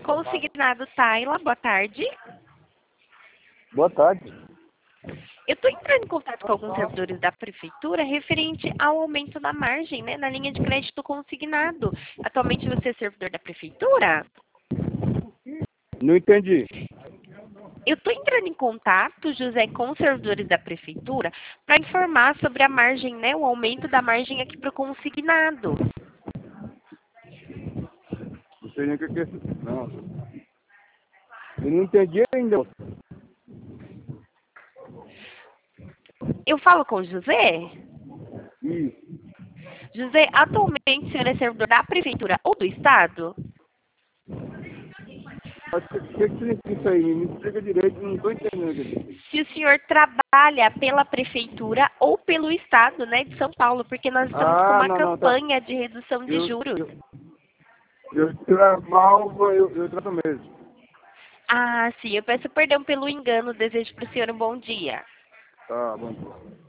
Consignado Taila, boa tarde. Boa tarde. Eu estou entrando em contato com alguns servidores da prefeitura referente ao aumento da margem, né, na linha de crédito consignado. Atualmente você é servidor da prefeitura? Não entendi. Eu estou entrando em contato, José, com os servidores da prefeitura para informar sobre a margem, né, o aumento da margem aqui para o consignado. Não sei nem o que é isso. Não. Eu não entendi ainda. Eu falo com o José? Isso. José, atualmente o senhor é servidor da prefeitura ou do estado? Mas o que significa isso aí? Me explica direito, não estou entendendo. Se o senhor trabalha pela prefeitura ou pelo estado, né, de São Paulo, porque nós estamos com uma Não, tá. campanha de redução de juros. Eu trabalho, eu trato mesmo. Ah, sim, eu peço perdão pelo engano, desejo para o senhor um bom dia. Tá bom.